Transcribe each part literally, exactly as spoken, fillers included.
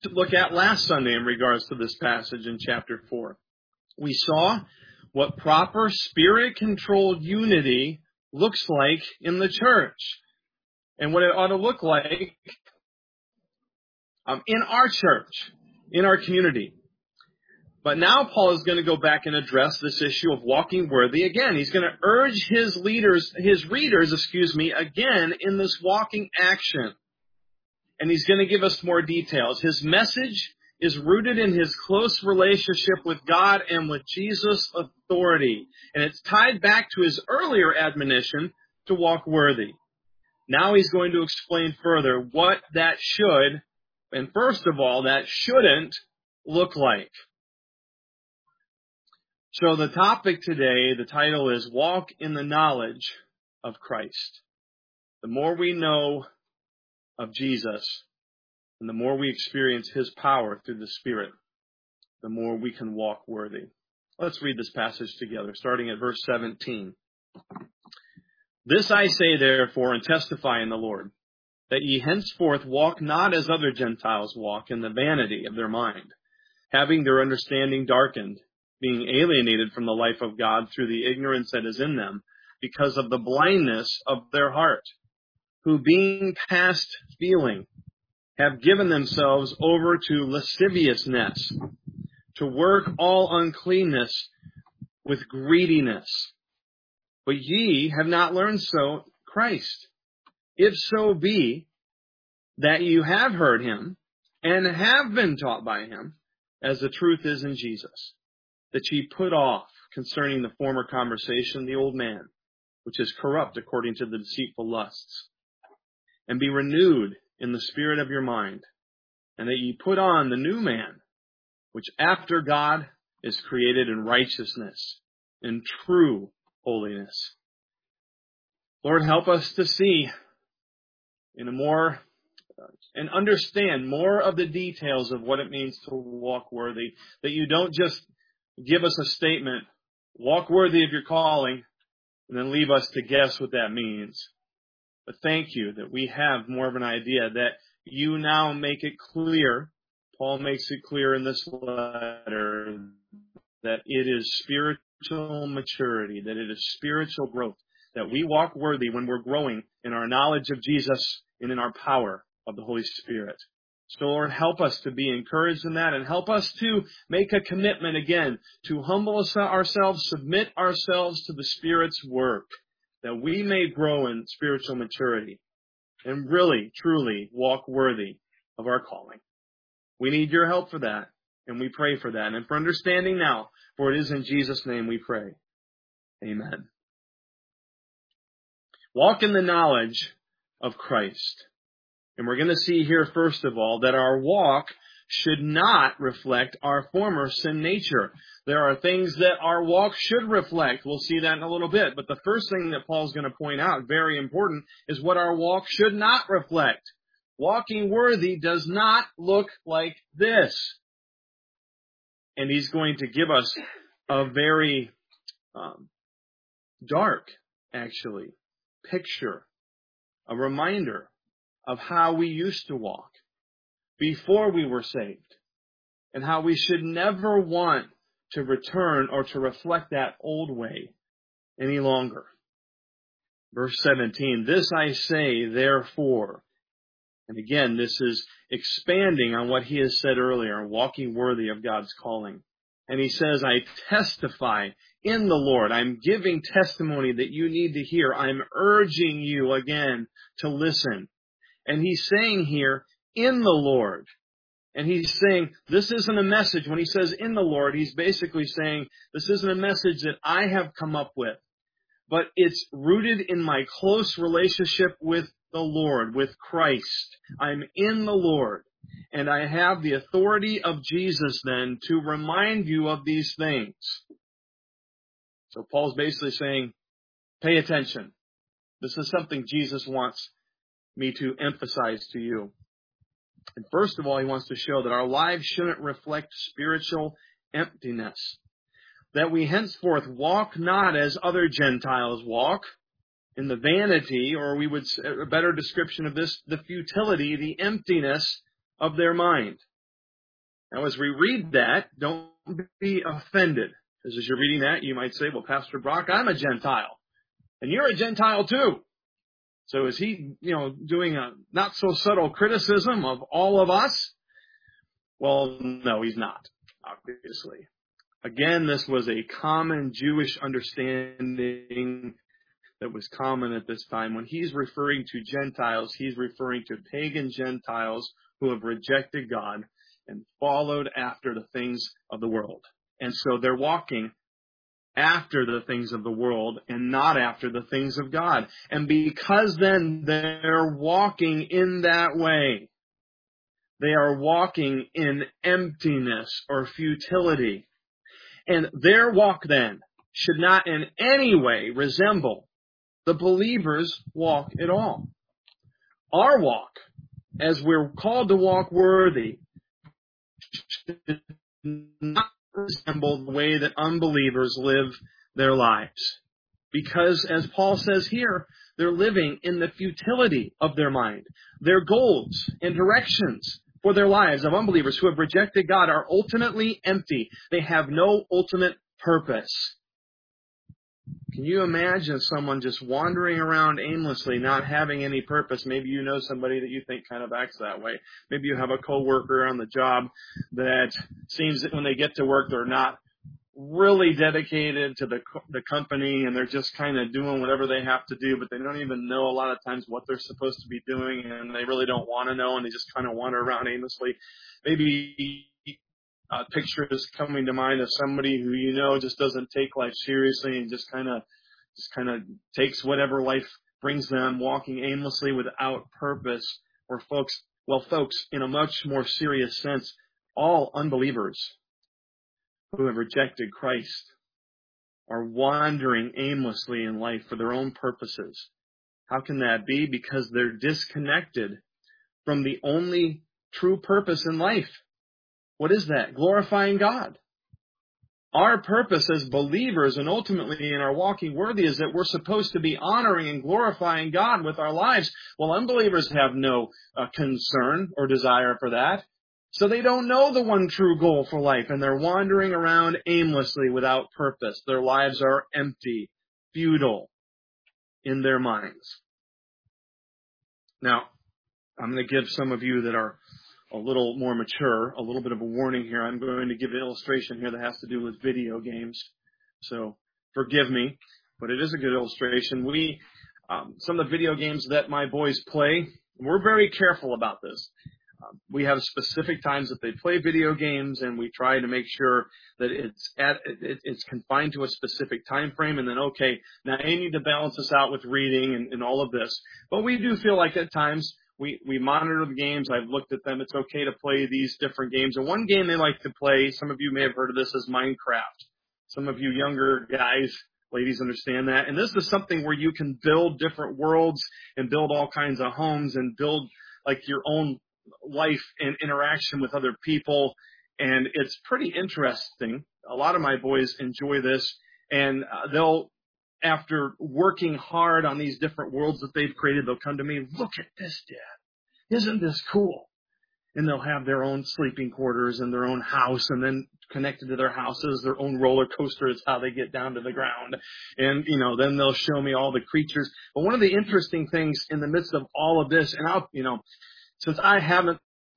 look at last Sunday in regards to this passage in chapter four. We saw what proper Spirit-controlled unity looks like in the church and what it ought to look like um, in our church, in our community. But now Paul is going to go back and address this issue of walking worthy again. He's going to urge his leaders, his readers, excuse me, again in this walking action. And he's going to give us more details. His message is rooted in his close relationship with God and with Jesus' authority. And it's tied back to his earlier admonition to walk worthy. Now he's going to explain further what that should, and first of all, that shouldn't look like. So the topic today, the title is Walk in the Knowledge of Christ. The more we know of Jesus, and the more we experience his power through the Spirit, the more we can walk worthy. Let's read this passage together, starting at verse seventeen. This I say, therefore, and testify in the Lord, that ye henceforth walk not as other Gentiles walk, in the vanity of their mind, having their understanding darkened, being alienated from the life of God through the ignorance that is in them, because of the blindness of their heart, who being past feeling, have given themselves over to lasciviousness, to work all uncleanness with greediness. But ye have not learned so Christ, if so be that you have heard him, and have been taught by him, as the truth is in Jesus, that ye put off concerning the former conversation the old man, which is corrupt according to the deceitful lusts, and be renewed in the spirit of your mind, and that ye put on the new man, which after God is created in righteousness and true holiness. Lord, help us to see in a more and understand more of the details of what it means to walk worthy, that you don't just give us a statement, walk worthy of your calling, and then leave us to guess what that means. But thank you that we have more of an idea, that you now make it clear, Paul makes it clear in this letter, that it is spiritual maturity, that it is spiritual growth, that we walk worthy when we're growing in our knowledge of Jesus and in our power of the Holy Spirit. So Lord, help us to be encouraged in that, and help us to make a commitment again to humble ourselves, submit ourselves to the Spirit's work, that we may grow in spiritual maturity and really, truly walk worthy of our calling. We need your help for that, and we pray for that, and for understanding now, for it is in Jesus' name we pray. Amen. Walk in the knowledge of Christ. And we're going to see here, first of all, that our walk should not reflect our former sin nature. There are things that our walk should reflect. We'll see that in a little bit. But the first thing that Paul's going to point out, very important, is what our walk should not reflect. Walking worthy does not look like this. And he's going to give us a very um, dark, actually, picture, a reminder of how we used to walk before we were saved, and how we should never want to return or to reflect that old way any longer. Verse seventeen, this I say, therefore. And again, this is expanding on what he has said earlier, walking worthy of God's calling. And he says, I testify in the Lord. I'm giving testimony that you need to hear. I'm urging you again to listen. And he's saying here, in the Lord. And he's saying, this isn't a message. When he says in the Lord, he's basically saying, this isn't a message that I have come up with, but it's rooted in my close relationship with the Lord, with Christ. I'm in the Lord. And I have the authority of Jesus then to remind you of these things. So Paul's basically saying, pay attention. This is something Jesus wants me to emphasize to you. And first of all, he wants to show that our lives shouldn't reflect spiritual emptiness. That we henceforth walk not as other Gentiles walk, in the vanity, or we would, a better description of this, the futility, the emptiness of their mind. Now, as we read that, don't be offended. Because as you're reading that, you might say, well, Pastor Brock, I'm a Gentile. And you're a Gentile too. So is he, you know, doing a not so subtle criticism of all of us? Well, no, he's not, obviously. Again, this was a common Jewish understanding that was common at this time. When he's referring to Gentiles, he's referring to pagan Gentiles who have rejected God and followed after the things of the world. And so they're walking after the things of the world and not after the things of God. And because then they're walking in that way, they are walking in emptiness or futility. And their walk then should not in any way resemble the believer's walk at all. Our walk, as we're called to walk worthy, should not resemble the way that unbelievers live their lives. Because, as Paul says here, they're living in the futility of their mind. Their goals and directions for their lives of unbelievers who have rejected God are ultimately empty. They have no ultimate purpose. Can you imagine someone just wandering around aimlessly, not having any purpose? Maybe you know somebody that you think kind of acts that way. Maybe you have a coworker on the job that seems that when they get to work, they're not really dedicated to the the company, and they're just kind of doing whatever they have to do, but they don't even know a lot of times what they're supposed to be doing, and they really don't want to know, and they just kind of wander around aimlessly. Maybe Uh, pictures coming to mind of somebody who you know just doesn't take life seriously and just kind of just kind of takes whatever life brings them, walking aimlessly without purpose. Or folks, well, folks, in a much more serious sense, all unbelievers who have rejected Christ are wandering aimlessly in life for their own purposes. How can that be? Because they're disconnected from the only true purpose in life. What is that? Glorifying God. Our purpose as believers and ultimately in our walking worthy is that we're supposed to be honoring and glorifying God with our lives. Well, unbelievers have no uh, concern or desire for that. So they don't know the one true goal for life, and they're wandering around aimlessly without purpose. Their lives are empty, futile in their minds. Now, I'm going to give some of you that are a little more mature, a little bit of a warning here. I'm going to give an illustration here that has to do with video games. So forgive me, but it is a good illustration. We, um, some of the video games that my boys play, we're very careful about this. Um, we have specific times that they play video games, and we try to make sure that it's at it, it's confined to a specific time frame. And then, okay, now I need to balance this out with reading and, and all of this. But we do feel like at times We we monitor the games. I've looked at them. It's okay to play these different games. And one game they like to play, some of you may have heard of this, is Minecraft. Some of you younger guys, ladies, understand that. And this is something where you can build different worlds and build all kinds of homes and build like your own life and interaction with other people. And it's pretty interesting. A lot of my boys enjoy this, and uh, they'll, after working hard on these different worlds that they've created, they'll come to me, look at this, Dad. Isn't this cool? And they'll have their own sleeping quarters and their own house, and then connected to their houses, their own roller coaster is how they get down to the ground. And, you know, then they'll show me all the creatures. But one of the interesting things in the midst of all of this, and I'll, you know, since I haven't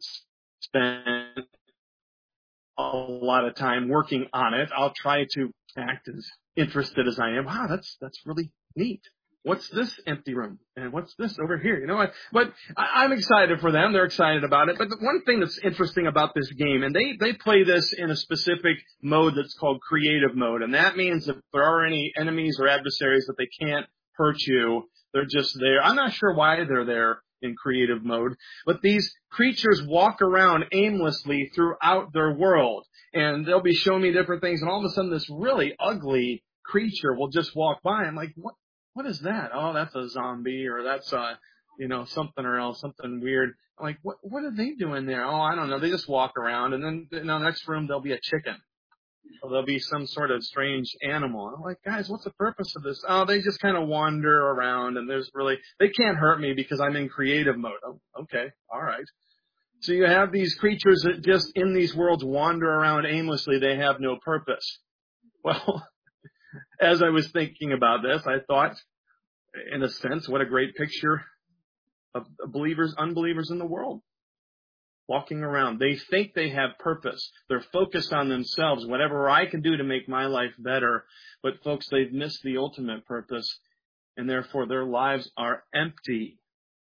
spent a lot of time working on it, I'll try to act as interested as I am. Wow, that's that's really neat. What's this empty room? And what's this over here? You know what? But I, I'm excited for them. They're excited about it. But the one thing that's interesting about this game, and they, they play this in a specific mode that's called creative mode. And that means if there are any enemies or adversaries that they can't hurt you, they're just there. I'm not sure why they're there in creative mode, but these creatures walk around aimlessly throughout their world, and they'll be showing me different things, and all of a sudden this really ugly creature will just walk by. I'm like, what, what is that? Oh, that's a zombie, or that's a, you know, something or else, something weird. I'm like, what, what are they doing there? Oh, I don't know. They just walk around, and then in the next room there'll be a chicken. Or there'll be some sort of strange animal. I'm like, guys, what's the purpose of this? Oh, they just kind of wander around, and there's really, they can't hurt me because I'm in creative mode. Oh, okay, all right. So you have these creatures that just in these worlds wander around aimlessly. They have no purpose. Well, as I was thinking about this, I thought, in a sense, what a great picture of believers, unbelievers in the world. Walking around. They think they have purpose. They're focused on themselves. Whatever I can do to make my life better. But folks, they've missed the ultimate purpose. And therefore their lives are empty.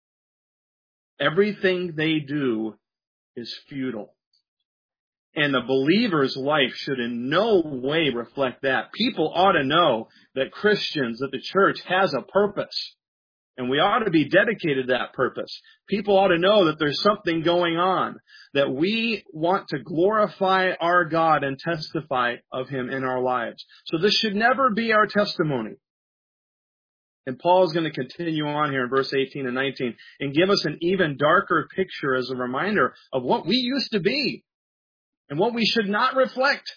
Everything they do is futile. And the believer's life should in no way reflect that. People ought to know that Christians, that the church has a purpose. And we ought to be dedicated to that purpose. People ought to know that there's something going on, that we want to glorify our God and testify of Him in our lives. So this should never be our testimony. And Paul is going to continue on here in verse eighteen and nineteen and give us an even darker picture as a reminder of what we used to be and what we should not reflect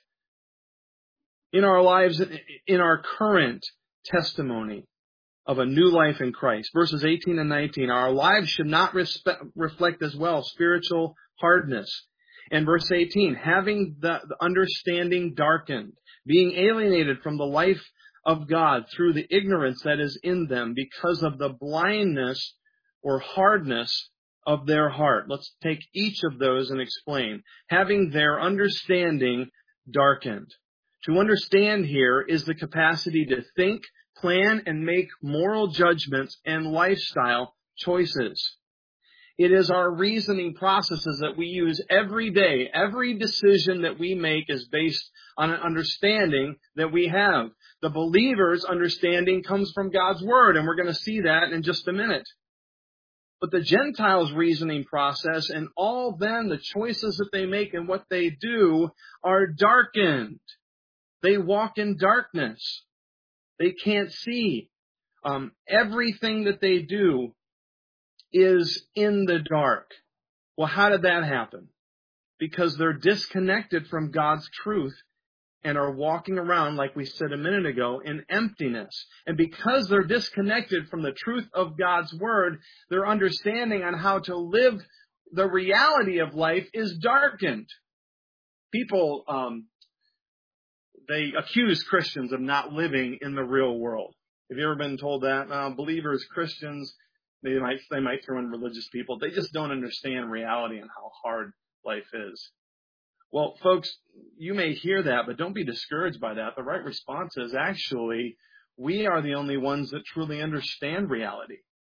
in our lives, in our current testimony of a new life in Christ. Verses eighteen and nineteen, our lives should not respe- reflect as well spiritual hardness. And verse eighteen, having the, the understanding darkened, being alienated from the life of God through the ignorance that is in them because of the blindness or hardness of their heart. Let's take each of those and explain. Having their understanding darkened. To understand here is the capacity to think, plan, and make moral judgments and lifestyle choices. It is our reasoning processes that we use every day. Every decision that we make is based on an understanding that we have. The believer's understanding comes from God's Word, and we're going to see that in just a minute. But the Gentiles' reasoning process and all then the choices that they make and what they do are darkened. They walk in darkness. They can't see. Um, everything that they do is in the dark. Well, how did that happen? Because they're disconnected from God's truth and are walking around, like we said a minute ago, in emptiness. And because they're disconnected from the truth of God's Word, their understanding on how to live the reality of life is darkened. People, um, they accuse Christians of not living in the real world. Have you ever been told that? Uh, believers, Christians, they might, they might throw in religious people. They just don't understand reality and how hard life is. Well, folks, you may hear that, but don't be discouraged by that. The right response is actually, we are the only ones that truly understand reality.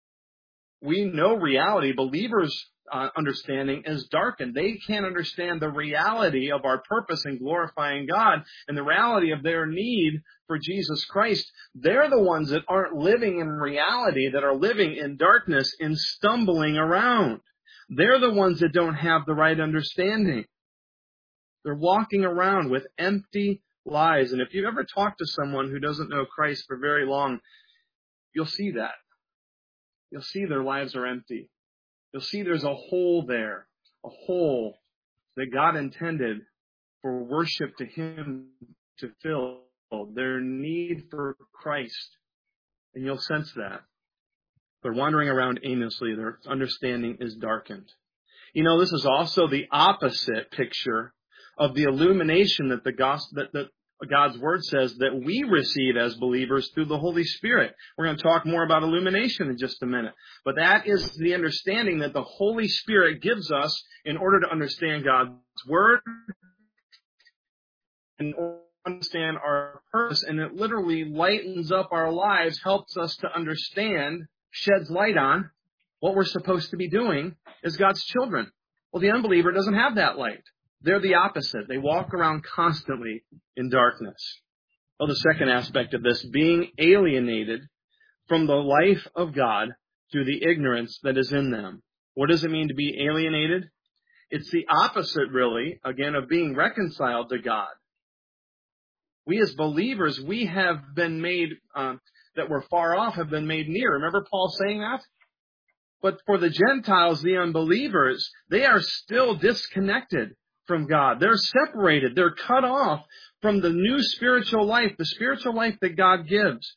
We know reality. Believers' uh, understanding is darkened. They can't understand the reality of our purpose in glorifying God and the reality of their need for Jesus Christ. They're the ones that aren't living in reality, that are living in darkness and stumbling around. They're the ones that don't have the right understanding. They're walking around with empty lies. And if you've ever talked to someone who doesn't know Christ for very long, you'll see that. You'll see their lives are empty. You'll see there's a hole there, a hole that God intended for worship to Him to fill, their need for Christ. And you'll sense that. They're wandering around aimlessly. Their understanding is darkened. You know, this is also the opposite picture of the illumination that the gospel, that, that God's Word says that we receive as believers through the Holy Spirit. We're going to talk more about illumination in just a minute. But that is the understanding that the Holy Spirit gives us in order to understand God's Word and understand our purpose. And it literally lightens up our lives, helps us to understand, sheds light on what we're supposed to be doing as God's children. Well, the unbeliever doesn't have that light. They're the opposite. They walk around constantly in darkness. Well, the second aspect of this, being alienated from the life of God through the ignorance that is in them. What does it mean to be alienated? It's the opposite, really, again, of being reconciled to God. We as believers, we have been made, um, that were far off, have been made near. Remember Paul saying that? But for the Gentiles, the unbelievers, they are still disconnected from God. They're separated. They're cut off from the new spiritual life, the spiritual life that God gives.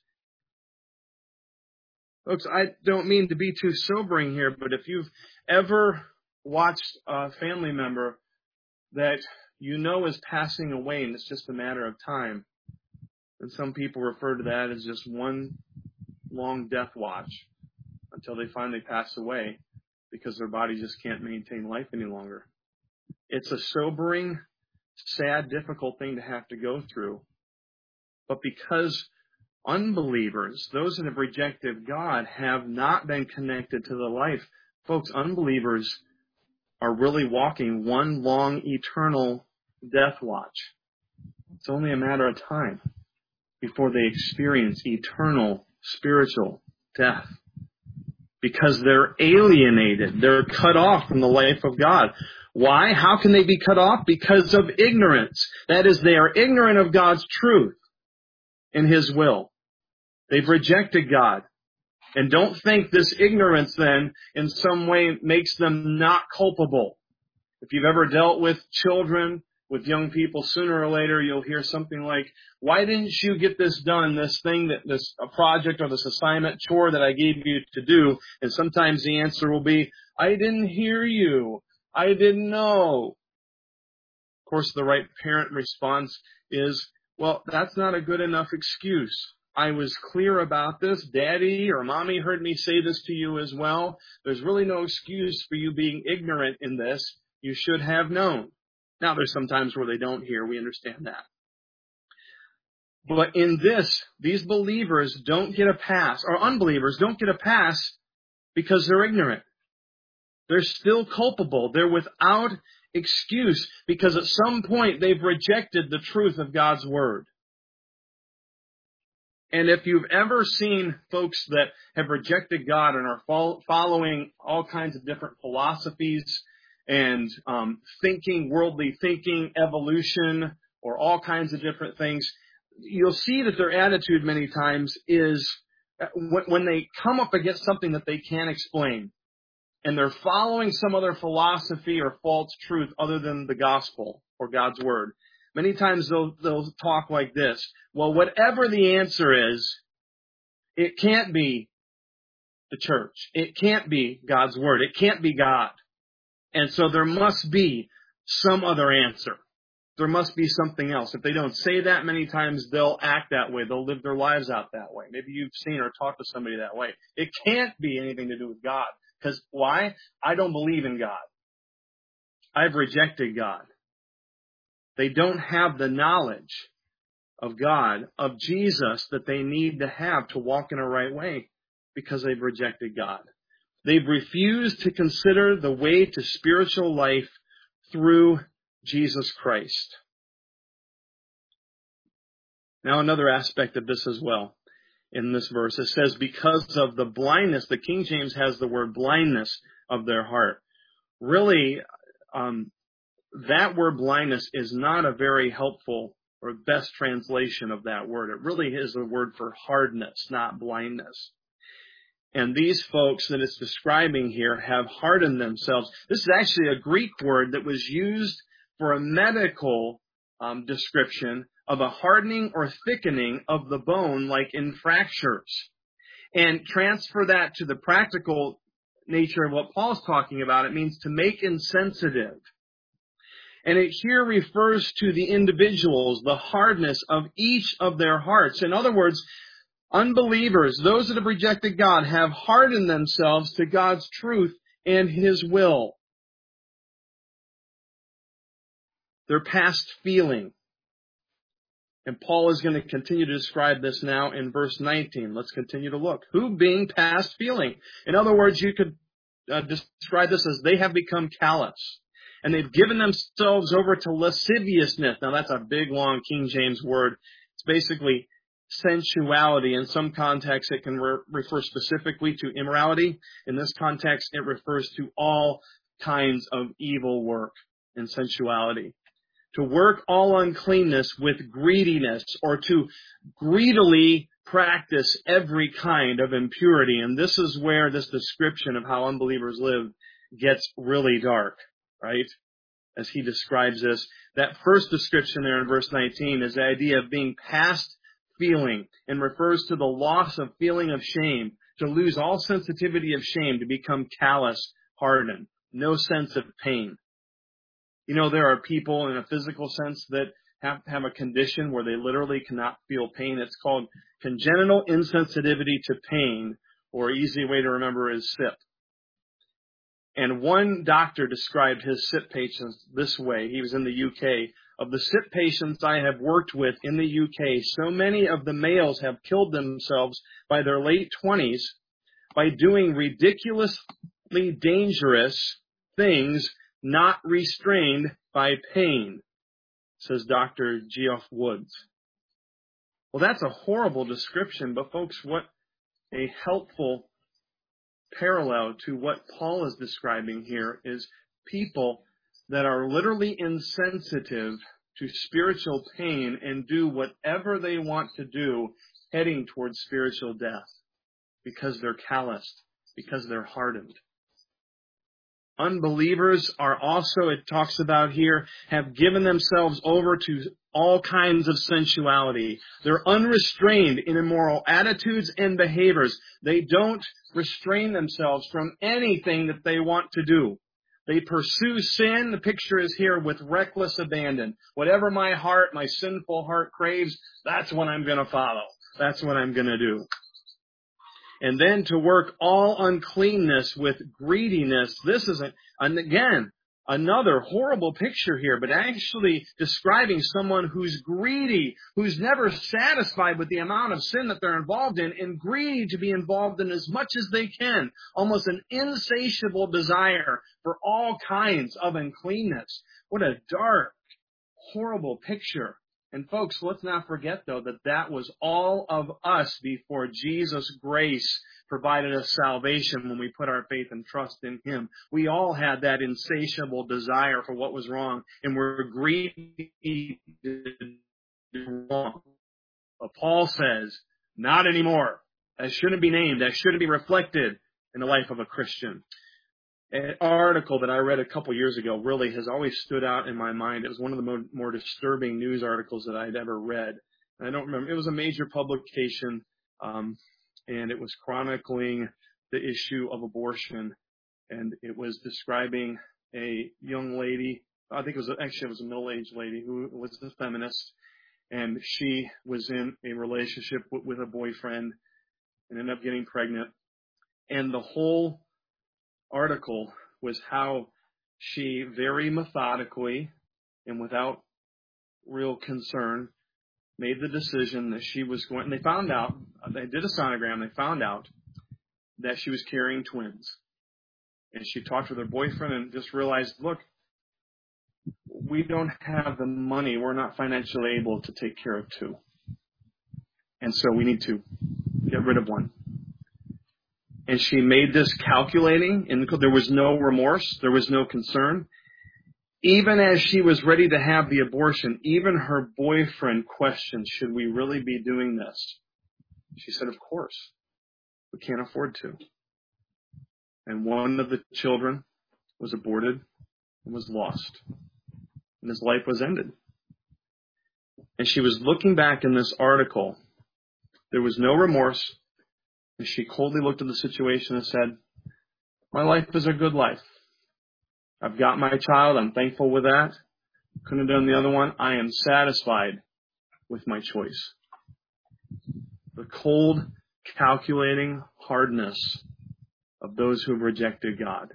Folks, I don't mean to be too sobering here, but if you've ever watched a family member that you know is passing away and it's just a matter of time. And some people refer to that as just one long death watch until they finally pass away because their body just can't maintain life any longer. It's a sobering, sad, difficult thing to have to go through. But because unbelievers, those that have rejected God, have not been connected to the life, folks, unbelievers are really walking one long, eternal death watch. It's only a matter of time before they experience eternal spiritual death. Because they're alienated. They're cut off from the life of God. Why? How can they be cut off? Because of ignorance. That is, they are ignorant of God's truth and His will. They've rejected God. And don't think this ignorance then in some way makes them not culpable. If you've ever dealt with children, with young people, sooner or later you'll hear something like, why didn't you get this done, this thing, that this a project or this assignment, chore that I gave you to do? And sometimes the answer will be, I didn't hear you. I didn't know. Of course, the right parent response is, well, that's not a good enough excuse. I was clear about this. Daddy or Mommy heard me say this to you as well. There's really no excuse for you being ignorant in this. You should have known. Now, there's some times where they don't hear. We understand that. But in this, these believers don't get a pass, or unbelievers don't get a pass because they're ignorant. They're still culpable. They're without excuse because at some point they've rejected the truth of God's Word. And if you've ever seen folks that have rejected God and are following all kinds of different philosophies and um, thinking, worldly thinking, evolution, or all kinds of different things, you'll see that their attitude many times is when they come up against something that they can't explain, and they're following some other philosophy or false truth other than the gospel or God's Word. Many times they'll, they'll talk like this. Well, whatever the answer is, it can't be the church. It can't be God's Word. It can't be God. And so there must be some other answer. There must be something else. If they don't say that, many times they'll act that way. They'll live their lives out that way. Maybe you've seen or talked to somebody that way. It can't be anything to do with God. Because why? I don't believe in God. I've rejected God. They don't have the knowledge of God, of Jesus, that they need to have to walk in a right way because they've rejected God. They've refused to consider the way to spiritual life through Jesus Christ. Now, another aspect of this as well in this verse, it says, because of the blindness, the King James has the word blindness of their heart. Really, um, that word blindness is not a very helpful or best translation of that word. It really is a word for hardness, not blindness. And these folks that it's describing here have hardened themselves. This is actually a Greek word that was used for a medical um, description of a hardening or thickening of the bone, like in fractures. And transfer that to the practical nature of what Paul's talking about. It means to make insensitive. And it here refers to the individuals, the hardness of each of their hearts. In other words, unbelievers, those that have rejected God, have hardened themselves to God's truth and His will. They're past feeling. And Paul is going to continue to describe this now in verse nineteen. Let's continue to look. Who being past feeling? In other words, you could uh, describe this as they have become callous. And they've given themselves over to lasciviousness. Now that's a big, long King James word. It's basically sensuality. In some contexts, it can re- refer specifically to immorality. In this context, it refers to all kinds of evil work and sensuality. To work all uncleanness with greediness, or to greedily practice every kind of impurity. And this is where this description of how unbelievers live gets really dark, right? As he describes this. That first description there in verse nineteen is the idea of being past feeling, and refers to the loss of feeling of shame, to lose all sensitivity of shame, to become callous, hardened. no sense of pain. You know, there are people in a physical sense that have, have a condition where they literally cannot feel pain. It's called congenital insensitivity to pain, or an easy way to remember is S I P. And one doctor described his S I P patients this way. He was in the U K. Of the S I P patients I have worked with in the U K, so many of the males have killed themselves by their late twenties by doing ridiculously dangerous things not restrained by pain, says Doctor Geoff Woods. Well, that's a horrible description, but folks, what a helpful parallel to what Paul is describing here is people that are literally insensitive to spiritual pain and do whatever they want to do heading towards spiritual death because they're calloused, because they're hardened. Unbelievers are also, it talks about here, have given themselves over to all kinds of sensuality. They're unrestrained in immoral attitudes and behaviors. They don't restrain themselves from anything that they want to do. They pursue sin. The picture is here with reckless abandon. Whatever my heart, my sinful heart craves, that's what I'm going to follow. That's what I'm going to do. And then to work all uncleanness with greediness. This is, a, and again, another horrible picture here, but actually describing someone who's greedy, who's never satisfied with the amount of sin that they're involved in, and greedy to be involved in as much as they can. Almost an insatiable desire for all kinds of uncleanness. What a dark, horrible picture. And folks, let's not forget, though, that that was all of us before Jesus' grace provided us salvation when we put our faith and trust in Him. We all had that insatiable desire for what was wrong, and we're greedy to do wrong. But Paul says, not anymore. That shouldn't be named. That shouldn't be reflected in the life of a Christian. An article that I read a couple years ago really has always stood out in my mind. It was one of the more, more disturbing news articles that I'd ever read. I don't remember. It was a major publication, um, and it was chronicling the issue of abortion. And it was describing a young lady. I think it was actually it was a middle-aged lady who was a feminist, and she was in a relationship with, with a boyfriend and ended up getting pregnant. And the whole article was how she very methodically and without real concern made the decision that she was going, and they found out, they did a sonogram, they found out that she was carrying twins. And she talked with her boyfriend and just realized, look, we don't have the money, we're not financially able to take care of two. And so we need to get rid of one. And she made this calculating, and there was no remorse, there was no concern. Even as she was ready to have the abortion, even her boyfriend questioned, should we really be doing this? She said, of course. We can't afford to. And one of the children was aborted and was lost. And his life was ended. And she was looking back in this article. There was no remorse. And she coldly looked at the situation and said, my life is a good life. I've got my child. I'm thankful with that. Couldn't have done the other one. I am satisfied with my choice. The cold, calculating hardness of those who have rejected God.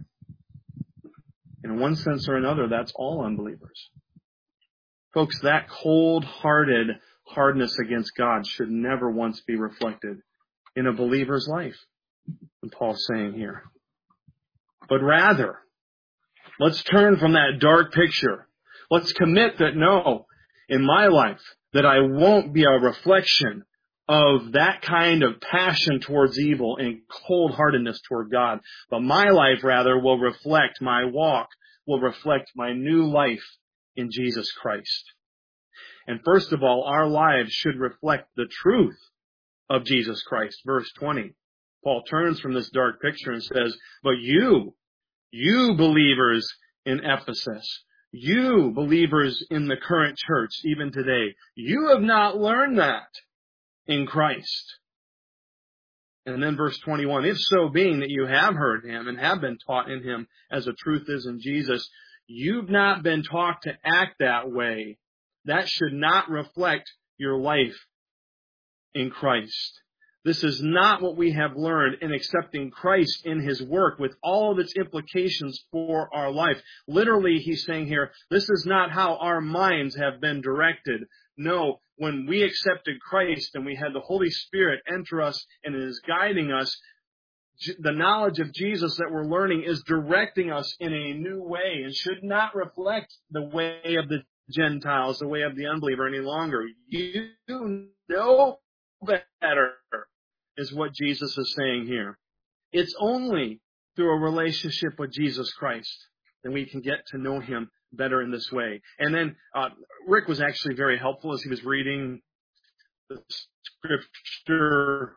In one sense or another, that's all unbelievers. Folks, that cold-hearted hardness against God should never once be reflected in a believer's life, what Paul's saying here. But rather, let's turn from that dark picture. Let's commit that no, in my life, that I won't be a reflection of that kind of passion towards evil and cold-heartedness toward God. But my life, rather, will reflect, my walk will reflect my new life in Jesus Christ. And first of all, our lives should reflect the truth of Jesus Christ. Verse twenty. Paul turns from this dark picture and says, but you, you believers in Ephesus, you believers in the current church, even today, you have not learned that in Christ. And then verse twenty-one, if so being that you have heard him and have been taught in him as the truth is in Jesus, you've not been taught to act that way. That should not reflect your life in Christ. This is not what we have learned in accepting Christ in his work with all of its implications for our life. Literally, he's saying here, this is not how our minds have been directed. No, when we accepted Christ and we had the Holy Spirit enter us and is guiding us, the knowledge of Jesus that we're learning is directing us in a new way and should not reflect the way of the Gentiles, the way of the unbeliever any longer. You know better, is what Jesus is saying here. It's only through a relationship with Jesus Christ that we can get to know him better in this way. And then uh, Rick was actually very helpful as he was reading the scripture.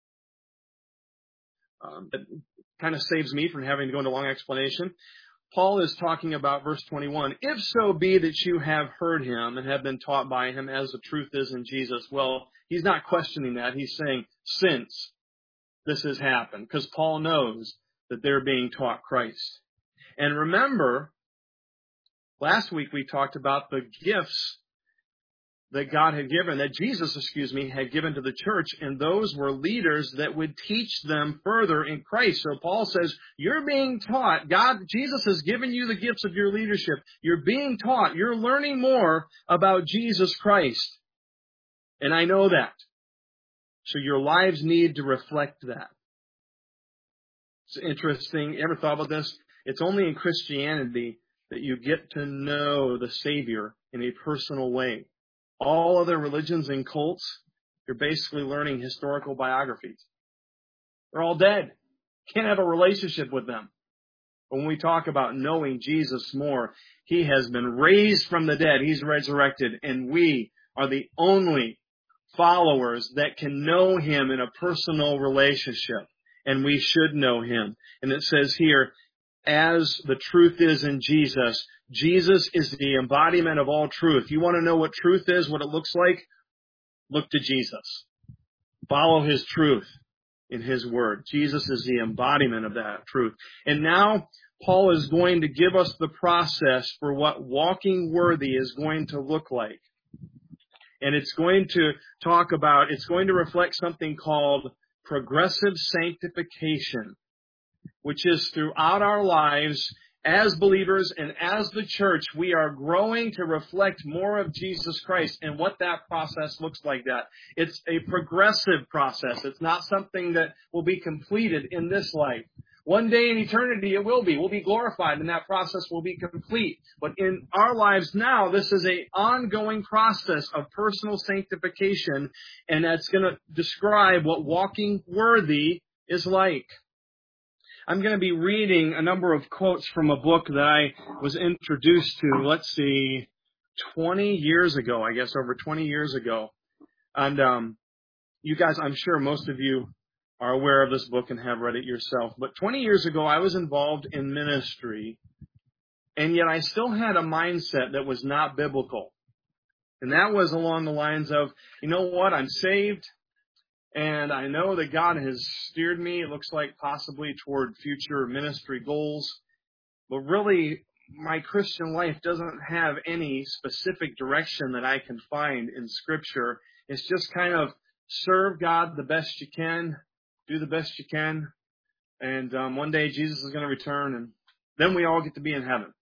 Um, it kind of saves me from having to go into a long explanation. Paul is talking about verse twenty-one. If so be that you have heard him and have been taught by him as the truth is in Jesus. Well, he's not questioning that. He's saying since this has happened, because Paul knows that they're being taught Christ. And remember, last week we talked about the gifts that God had given, that Jesus, excuse me, had given to the church, and those were leaders that would teach them further in Christ. So Paul says, you're being taught, God, Jesus has given you the gifts of your leadership. You're being taught, you're learning more about Jesus Christ. And I know that. So your lives need to reflect that. It's interesting. You ever thought about this? It's only in Christianity that you get to know the Savior in a personal way. All other religions and cults, you're basically learning historical biographies. They're all dead. Can't have a relationship with them. But when we talk about knowing Jesus more, he has been raised from the dead. He's resurrected. And we are the only followers that can know him in a personal relationship. And we should know him. And it says here, as the truth is in Jesus, Jesus is the embodiment of all truth. You want to know what truth is, what it looks like? Look to Jesus. Follow his truth in his word. Jesus is the embodiment of that truth. And now Paul is going to give us the process for what walking worthy is going to look like. And it's going to talk about, it's going to reflect something called progressive sanctification, which is throughout our lives as believers and as the church, we are growing to reflect more of Jesus Christ and what that process looks like. That it's a progressive process. It's not something that will be completed in this life. One day in eternity it will be. We'll be glorified and that process will be complete. But in our lives now, this is an ongoing process of personal sanctification, and that's going to describe what walking worthy is like. I'm going to be reading a number of quotes from a book that I was introduced to, let's see, twenty years ago, I guess over twenty years ago. And um, you guys, I'm sure most of you are aware of this book and have read it yourself. But twenty years ago, I was involved in ministry, and yet I still had a mindset that was not biblical. And that was along the lines of, you know what, I'm saved. And I know that God has steered me, it looks like possibly toward future ministry goals. But really, my Christian life doesn't have any specific direction that I can find in Scripture. It's just kind of serve God the best you can, do the best you can. And um, one day Jesus is going to return, and then we all get to be in heaven.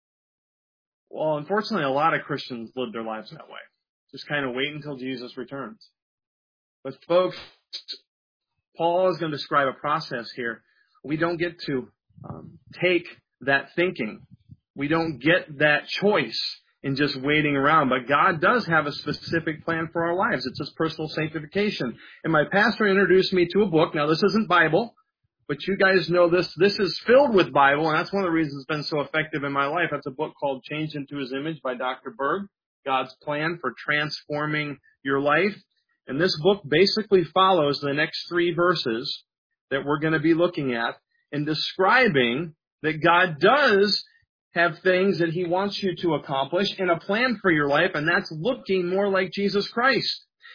Well, unfortunately, a lot of Christians live their lives that way. Just kind of wait until Jesus returns. But folks, Paul is going to describe a process here. We don't get to um, take that thinking. We don't get that choice in just waiting around. But God does have a specific plan for our lives. It's His personal sanctification. And my pastor introduced me to a book. Now, this isn't Bible, but you guys know this. This is filled with Bible, and that's one of the reasons it's been so effective in my life. That's a book called Changed into His Image by Doctor Berg, God's Plan for Transforming Your Life. And this book basically follows the next three verses that we're going to be looking at in describing that God does have things that He wants you to accomplish and a plan for your life, and that's looking more like Jesus Christ.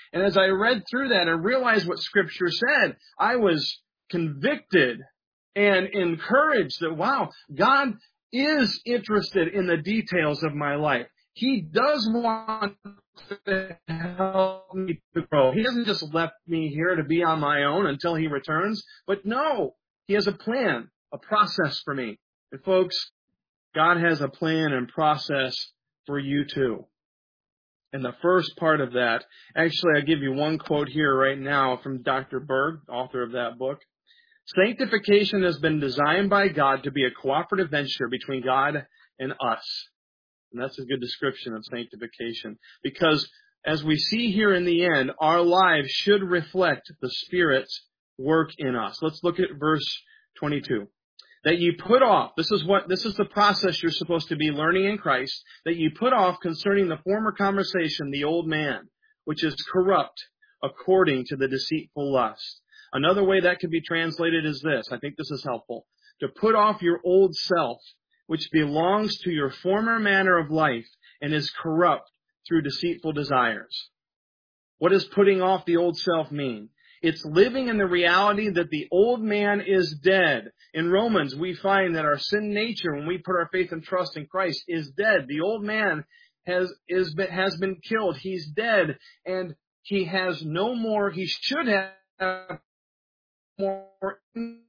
And as I read through that and realized what Scripture said, I was convicted and encouraged that, wow, God is interested in the details of my life. He does want to help me to grow. He hasn't just left me here to be on my own until He returns. But no, He has a plan, a process for me. And folks, God has a plan and process for you too. And the first part of that, actually I'll give you one quote here right now from Doctor Berg, author of that book. Sanctification has been designed by God to be a cooperative venture between God and us. And that's a good description of sanctification. Because as we see here in the end, our lives should reflect the Spirit's work in us. Let's look at verse twenty-two. That you put off, this is what, this is the process you're supposed to be learning in Christ, that you put off concerning the former conversation, the old man, which is corrupt according to the deceitful lust. Another way that could be translated is this. I think this is helpful. To put off your old self, which belongs to your former manner of life and is corrupt through deceitful desires. What does putting off the old self mean? It's living in the reality that the old man is dead. In Romans, we find that our sin nature, when we put our faith and trust in Christ, is dead. The old man has, is, has been killed. He's dead, and he has no more, he should have more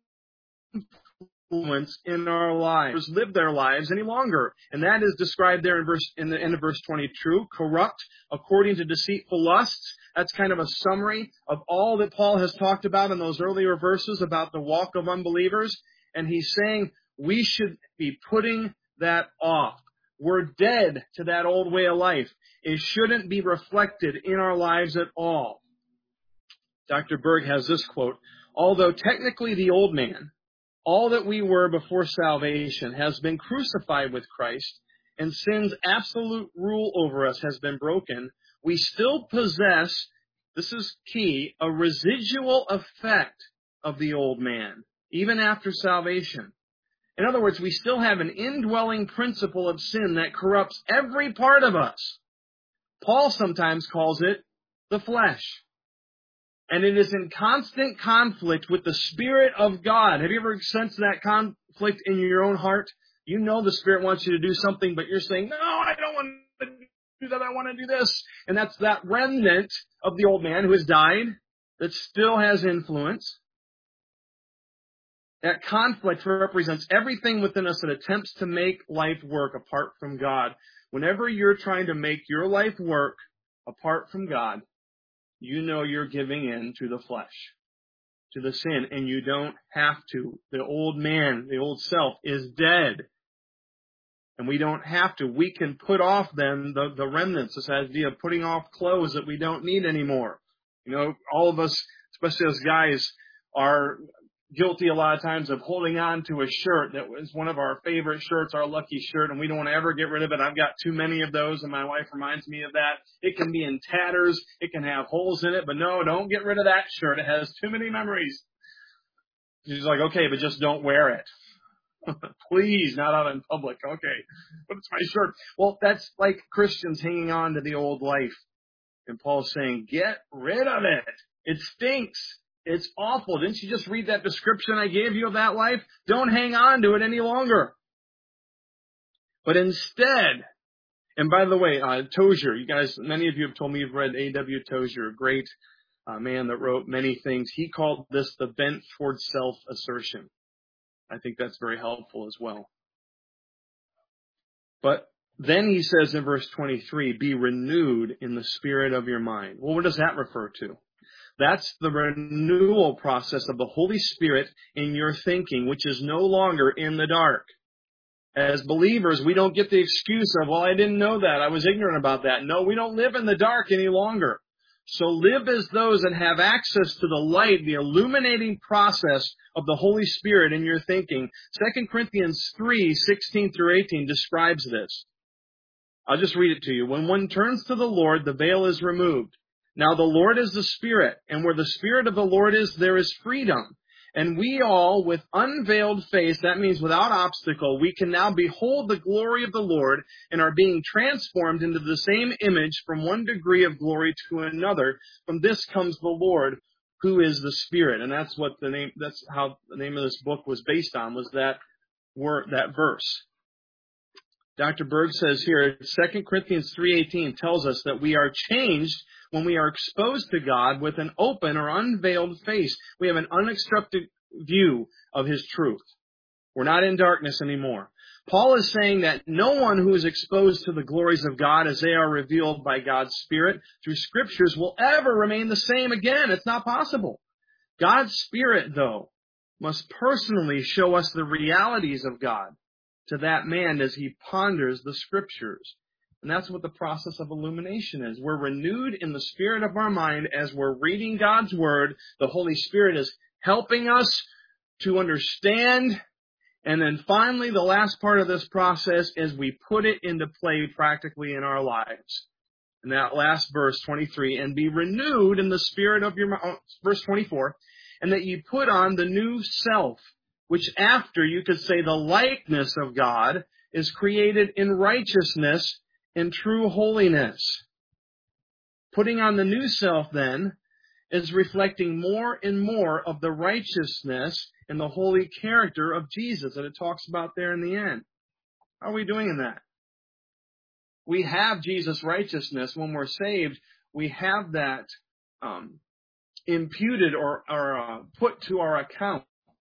influence in our lives, live their lives any longer. And that is described there in verse, in the end of verse twenty-two, corrupt according to deceitful lusts. That's kind of a summary of all that Paul has talked about in those earlier verses about the walk of unbelievers. And he's saying we should be putting that off. We're dead to that old way of life. It shouldn't be reflected in our lives at all. Doctor Berg has this quote, although technically the old man, all that we were before salvation, has been crucified with Christ, and sin's absolute rule over us has been broken, we still possess, this is key, a residual effect of the old man, even after salvation. In other words, we still have an indwelling principle of sin that corrupts every part of us. Paul sometimes calls it the flesh. And it is in constant conflict with the Spirit of God. Have you ever sensed that conflict in your own heart? You know the Spirit wants you to do something, but you're saying, no, I don't want to do that. I want to do this. And that's that remnant of the old man who has died that still has influence. That conflict represents everything within us that attempts to make life work apart from God. Whenever you're trying to make your life work apart from God, you know you're giving in to the flesh, to the sin, and you don't have to. The old man, the old self is dead. And we don't have to. We can put off then the, the remnants, this idea of putting off clothes that we don't need anymore. You know, all of us, especially as guys, are guilty a lot of times of holding on to a shirt that was one of our favorite shirts, our lucky shirt, and we don't want to ever get rid of it. I've got too many of those, and my wife reminds me of that. It can be in tatters. It can have holes in it, but no, don't get rid of that shirt. It has too many memories. She's like, okay, but just don't wear it. Please, not out in public. Okay, but it's my shirt. Well, that's like Christians hanging on to the old life. And Paul's saying, get rid of it. It stinks. It's awful. Didn't you just read that description I gave you of that life? Don't hang on to it any longer. But instead, and by the way, uh, Tozer, you guys, many of you have told me you've read A W Tozer, a great uh, man that wrote many things. He called this the bent towards self-assertion. I think that's very helpful as well. But then he says in verse twenty-three, be renewed in the spirit of your mind. Well, what does that refer to? That's the renewal process of the Holy Spirit in your thinking, which is no longer in the dark. As believers, we don't get the excuse of, well, I didn't know that. I was ignorant about that. No, we don't live in the dark any longer. So live as those that have access to the light, the illuminating process of the Holy Spirit in your thinking. Second Corinthians three, sixteen through eighteen describes this. I'll just read it to you. When one turns to the Lord, the veil is removed. Now the Lord is the Spirit, and where the Spirit of the Lord is, there is freedom. And we all, with unveiled face, that means without obstacle, we can now behold the glory of the Lord and are being transformed into the same image from one degree of glory to another. From this comes the Lord, who is the Spirit. And that's what the name, that's how the name of this book was based on, was that word, that verse. Doctor Berg says here, Second Corinthians three eighteen tells us that we are changed when we are exposed to God with an open or unveiled face. We have an unobstructed view of His truth. We're not in darkness anymore. Paul is saying that no one who is exposed to the glories of God as they are revealed by God's Spirit through Scriptures will ever remain the same again. It's not possible. God's Spirit, though, must personally show us the realities of God to that man as he ponders the Scriptures. And that's what the process of illumination is. We're renewed in the spirit of our mind as we're reading God's Word. The Holy Spirit is helping us to understand. And then finally, the last part of this process is we put it into play practically in our lives. And that last verse, twenty-three, and be renewed in the spirit of your mind, verse twenty-four, and that you put on the new self, which after, you could say, the likeness of God is created in righteousness and true holiness. Putting on the new self, then, is reflecting more and more of the righteousness and the holy character of Jesus that it talks about there in the end. How are we doing in that? We have Jesus' righteousness. When we're saved, we have that um, imputed or, or uh, put to our account.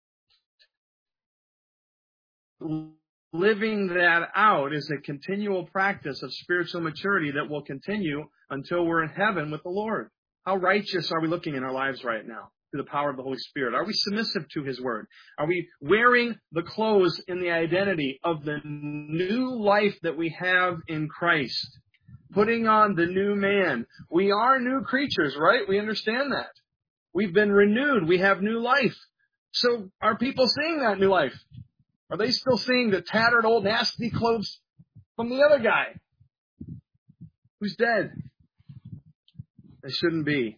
Living that out is a continual practice of spiritual maturity that will continue until we're in heaven with the Lord. How righteous are we looking in our lives right now through the power of the Holy Spirit? Are we submissive to His Word? Are we wearing the clothes in the identity of the new life that we have in Christ? Putting on the new man. We are new creatures, right? We understand that. We've been renewed. We have new life. So are people seeing that new life? Are they still seeing the tattered old nasty clothes from the other guy who's dead? They shouldn't be.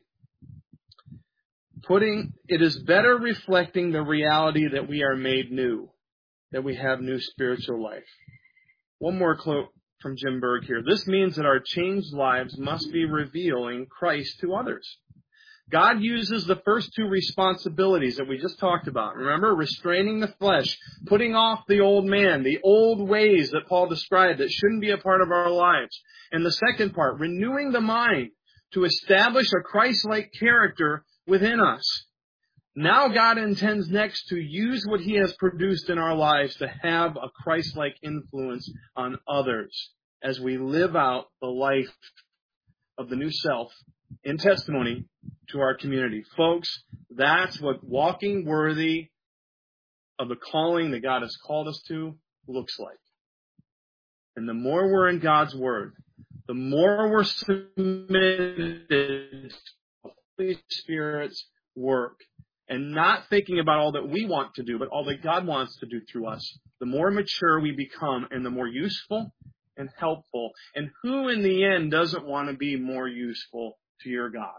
Putting, it is better reflecting the reality that we are made new, that we have new spiritual life. One more quote from Jim Berg here. This means that our changed lives must be revealing Christ to others. God uses the first two responsibilities that we just talked about. Remember, restraining the flesh, putting off the old man, the old ways that Paul described that shouldn't be a part of our lives. And the second part, renewing the mind to establish a Christ-like character within us. Now God intends next to use what He has produced in our lives to have a Christ-like influence on others as we live out the life of the new self in testimony to our community. Folks, that's what walking worthy of the calling that God has called us to looks like. And the more we're in God's Word, the more we're submitted to the Holy Spirit's work and not thinking about all that we want to do, but all that God wants to do through us, the more mature we become and the more useful and helpful. And who in the end doesn't want to be more useful to your God?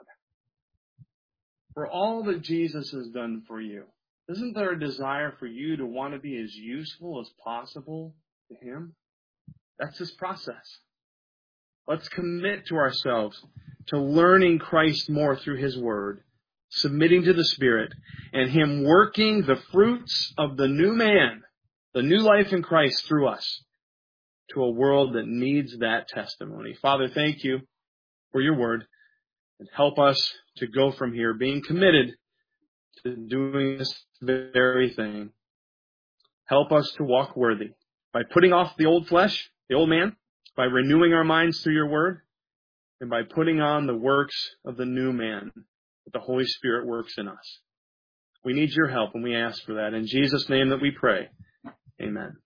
For all that Jesus has done for you, isn't there a desire for you to want to be as useful as possible to Him? That's His process. Let's commit to ourselves to learning Christ more through His Word, submitting to the Spirit, and Him working the fruits of the new man, the new life in Christ through us to a world that needs that testimony. Father, thank You for Your Word, and help us to go from here being committed to doing this very thing. Help us to walk worthy by putting off the old flesh, the old man, by renewing our minds through Your Word, and by putting on the works of the new man that the Holy Spirit works in us. We need Your help, and we ask for that. In Jesus' name that we pray. Amen.